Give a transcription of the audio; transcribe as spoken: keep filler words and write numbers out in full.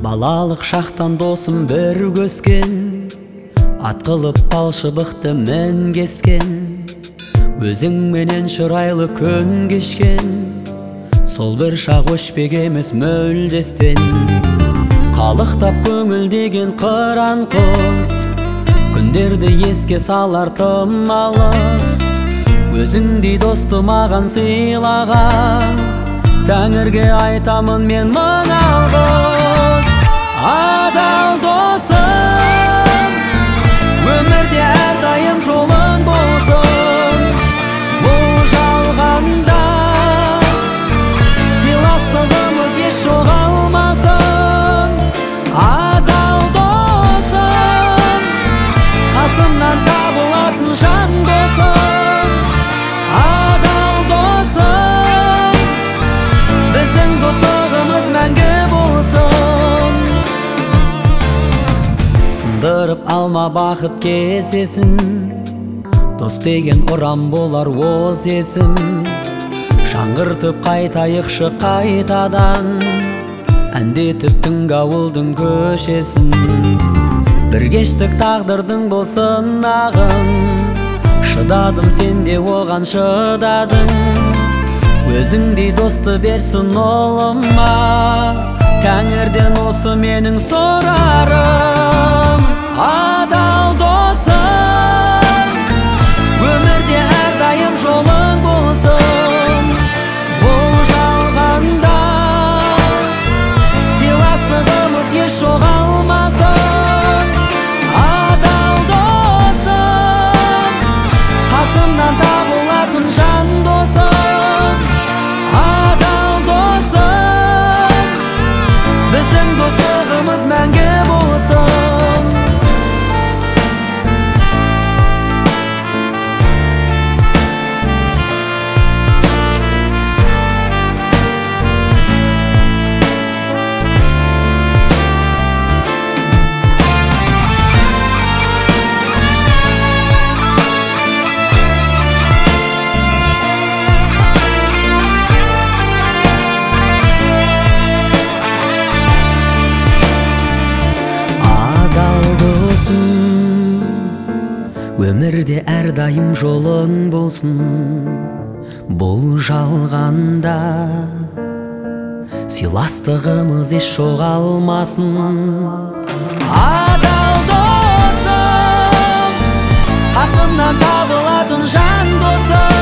Балалық шақтан досым бір көскен, ат қылып талшыбықты мен кескен. Өзің менен шырайлы күн кешкен, сол бір шақ өшпек емес мөлдестен. Қалықтап көңілдеген қыран қыз, күндерді еске салар тым алыс. Өзіңдей досты маған сыйлаған, Тәңірге айтамын мен мың алғыс. Адал досым, өмірде әрдайым жолың болсын. Бұл жалғанда сыйластығымыз еш жоғалмасын. Адал досым, қасымнан табылатын жан досым. Адал досым, біздің достығымыз мәңгі болсын. Сындырып алма бақыт кезесін, дос деген ұрам болар оз есім. Жаңғыртып қайтайықшы қайтадан, әндетіп түнгі ауылдың көшесін. Бір кештік тағдырдың бұл сынағын, шыдадым сенде оған шыдадың. Өзіңдей досты берсін олыма, Тәңірден осы менің сұрарым. Адал досым, өмірде әрдайым жолың болсын. Бұл жалғанда сыйластығымыз еш жоғалмасын. Адал досым, қасымнан табылатын жан досым. Адал досым, біздің достығымыз мәңгі болсын. Өмірде әрдайым жолың болсын. Бұл жалғанда сыйластығымыз еш жоғалмасын. Адал досым, қасымнан табылатын жан досым.